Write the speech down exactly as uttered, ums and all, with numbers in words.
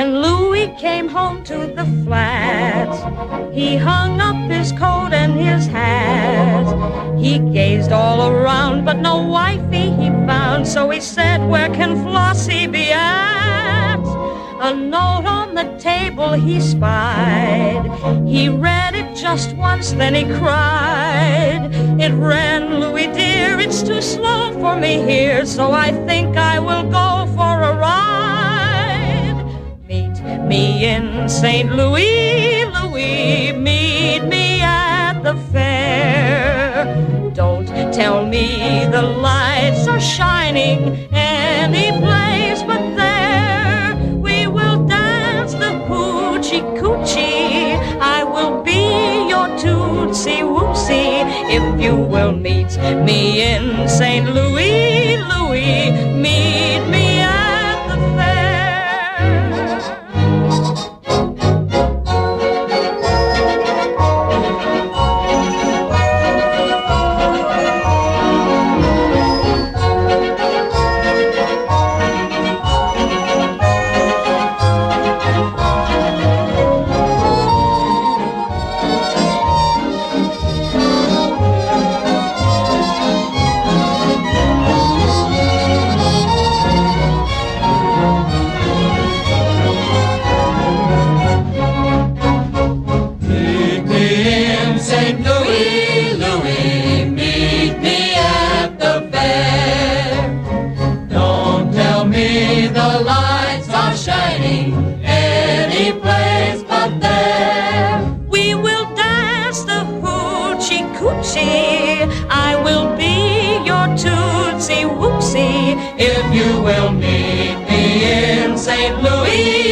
When Louis came home to the flat, he hung up his coat and his hat. He gazed all around, but no wifey he found. So he said, where can Flossie be at? A note on the table he spied. He read it just once, then he cried. It ran, Louis dear, it's too slow for me here, so I think I will go for a ride. Meet me in Saint Louis, Louis, meet me at the fair. Don't tell me the lights are shining any place but there. We will dance the hoochie coochie. I will be your tootsie wootsie if you will meet me in Saint Louis, Louis, meet me at the fair. Saint Louis, Louis, meet me at the fair. Don't tell me the lights are shining any place but there. We will dance the hoochie coochie. I will be your tootsie wootsie If you will meet me in Saint Louis.